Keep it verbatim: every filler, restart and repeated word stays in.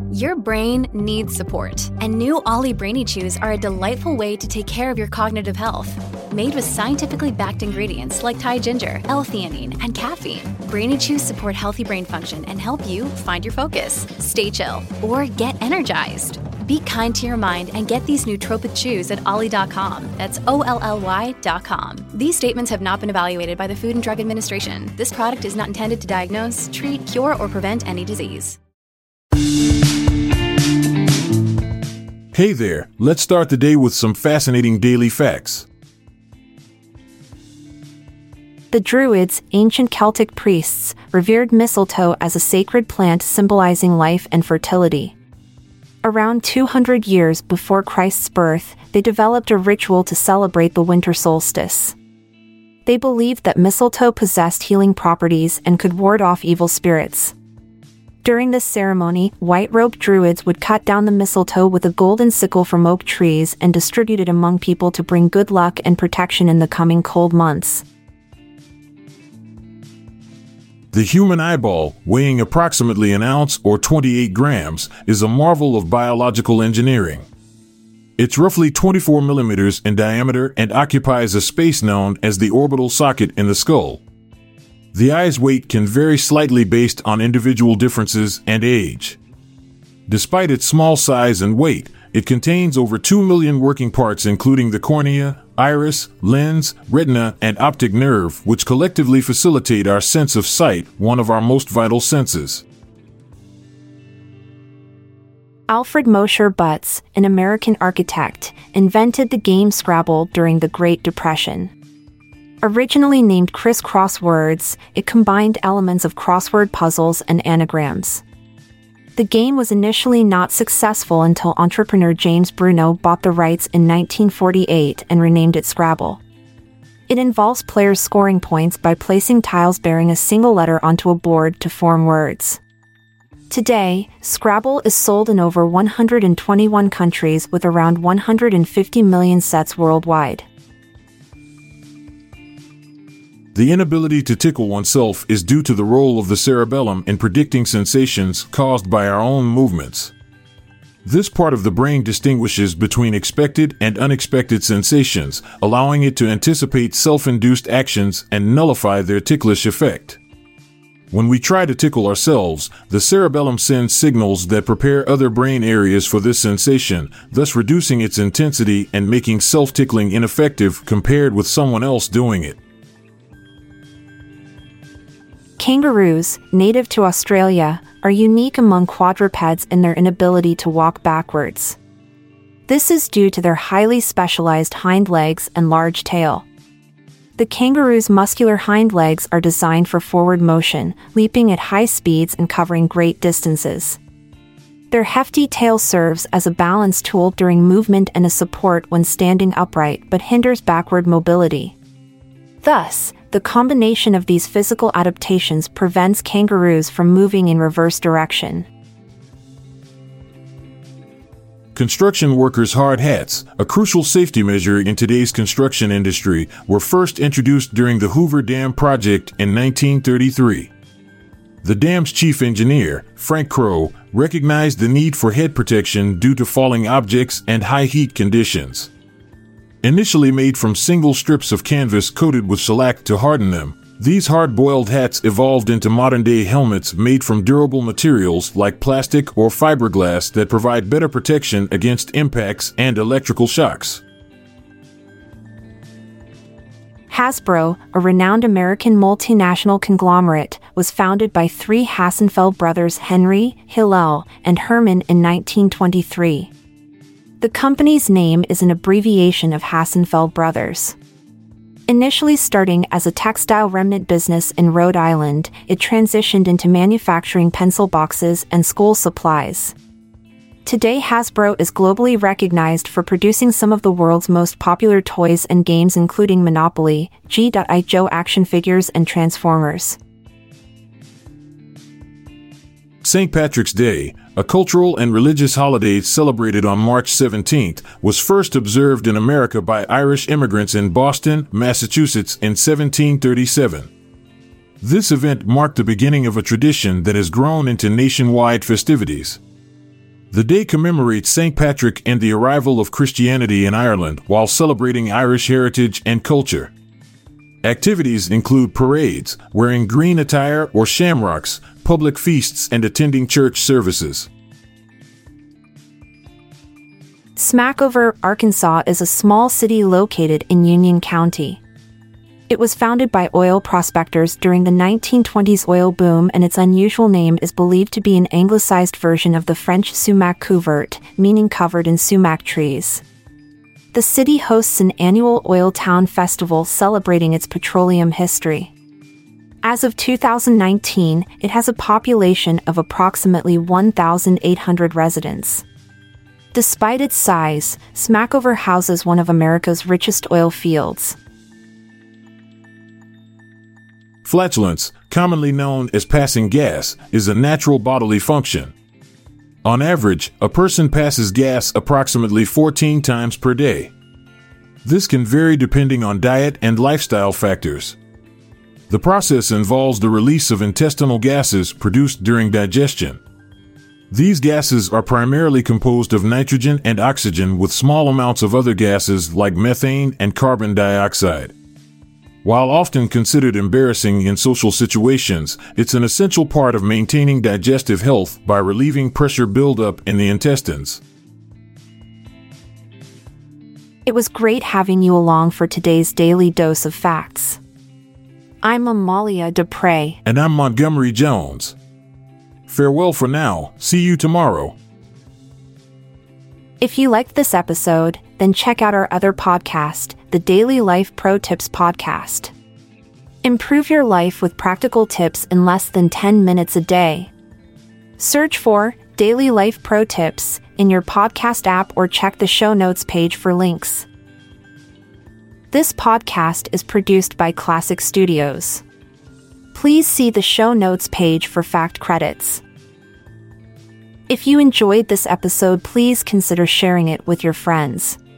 Your brain needs support, and new Ollie Brainy Chews are a delightful way to take care of your cognitive health. Made with scientifically backed ingredients like Thai ginger, L-theanine, and caffeine, Brainy Chews support healthy brain function and help you find your focus, stay chill, or get energized. Be kind to your mind and get these nootropic chews at ollie dot com. That's O L L Y dot com. These statements have not been evaluated by the Food and Drug Administration. This product is not intended to diagnose, treat, cure, or prevent any disease. Hey there, let's start the day with some fascinating daily facts. The Druids, ancient Celtic priests, revered mistletoe as a sacred plant symbolizing life and fertility. Around two hundred years before Christ's birth, they developed a ritual to celebrate the winter solstice. They believed that mistletoe possessed healing properties and could ward off evil spirits. During this ceremony, white-robed Druids would cut down the mistletoe with a golden sickle from oak trees and distribute it among people to bring good luck and protection in the coming cold months. The human eyeball, weighing approximately an ounce or twenty-eight grams, is a marvel of biological engineering. It's roughly twenty-four millimeters in diameter and occupies a space known as the orbital socket in the skull. The eye's weight can vary slightly based on individual differences and age. Despite its small size and weight, it contains over two million working parts including the cornea, iris, lens, retina, and optic nerve, which collectively facilitate our sense of sight, one of our most vital senses. Alfred Mosher Butts, an American architect, invented the game Scrabble during the Great Depression. Originally named Criss-Cross Words, it combined elements of crossword puzzles and anagrams. The game was initially not successful until entrepreneur James Bruno bought the rights in nineteen forty-eight and renamed it Scrabble. It involves players scoring points by placing tiles bearing a single letter onto a board to form words. Today, Scrabble is sold in over one hundred twenty-one countries with around one hundred fifty million sets worldwide. The inability to tickle oneself is due to the role of the cerebellum in predicting sensations caused by our own movements. This part of the brain distinguishes between expected and unexpected sensations, allowing it to anticipate self-induced actions and nullify their ticklish effect. When we try to tickle ourselves, the cerebellum sends signals that prepare other brain areas for this sensation, thus reducing its intensity and making self-tickling ineffective compared with someone else doing it. Kangaroos, native to Australia, are unique among quadrupeds in their inability to walk backwards. This is due to their highly specialized hind legs and large tail. The kangaroo's muscular hind legs are designed for forward motion, leaping at high speeds and covering great distances. Their hefty tail serves as a balance tool during movement and a support when standing upright but hinders backward mobility. Thus, the combination of these physical adaptations prevents kangaroos from moving in reverse direction. Construction workers' hard hats, a crucial safety measure in today's construction industry, were first introduced during the Hoover Dam project in nineteen thirty-three. The dam's chief engineer, Frank Crowe, recognized the need for head protection due to falling objects and high heat conditions. Initially made from single strips of canvas coated with shellac to harden them, these hard-boiled hats evolved into modern-day helmets made from durable materials like plastic or fiberglass that provide better protection against impacts and electrical shocks. Hasbro, a renowned American multinational conglomerate, was founded by three Hassenfeld brothers Henry, Hillel, and Herman in nineteen twenty-three. The company's name is an abbreviation of Hassenfeld Brothers. Initially starting as a textile remnant business in Rhode Island, it transitioned into manufacturing pencil boxes and school supplies. Today, Hasbro is globally recognized for producing some of the world's most popular toys and games including Monopoly, G I. Joe action figures and Transformers. Saint Patrick's Day, a cultural and religious holiday celebrated on March seventeenth, was first observed in America by Irish immigrants in Boston, Massachusetts in seventeen thirty-seven. This event marked the beginning of a tradition that has grown into nationwide festivities. The day commemorates Saint Patrick and the arrival of Christianity in Ireland while celebrating Irish heritage and culture. Activities include parades, wearing green attire or shamrocks, public feasts, and attending church services. Smackover, Arkansas is a small city located in Union County. It was founded by oil prospectors during the nineteen twenties oil boom, and its unusual name is believed to be an anglicized version of the French sumac couvert, meaning covered in sumac trees. The city hosts an annual Oil Town Festival celebrating its petroleum history. As of two thousand nineteen, it has a population of approximately one thousand eight hundred residents. Despite its size, Smackover houses one of America's richest oil fields. Flatulence, commonly known as passing gas, is a natural bodily function. On average, a person passes gas approximately fourteen times per day. This can vary depending on diet and lifestyle factors. The process involves the release of intestinal gases produced during digestion. These gases are primarily composed of nitrogen and oxygen with small amounts of other gases like methane and carbon dioxide. While often considered embarrassing in social situations, it's an essential part of maintaining digestive health by relieving pressure buildup in the intestines. It was great having you along for today's daily dose of facts. I'm Amalia Dupre. And I'm Montgomery Jones. Farewell for now. See you tomorrow. If you liked this episode, then check out our other podcast, the Daily Life Pro Tips Podcast. Improve your life with practical tips in less than ten minutes a day. Search for Daily Life Pro Tips in your podcast app or check the show notes page for links. This podcast is produced by Classic Studios. Please see the show notes page for fact credits. If you enjoyed this episode, please consider sharing it with your friends.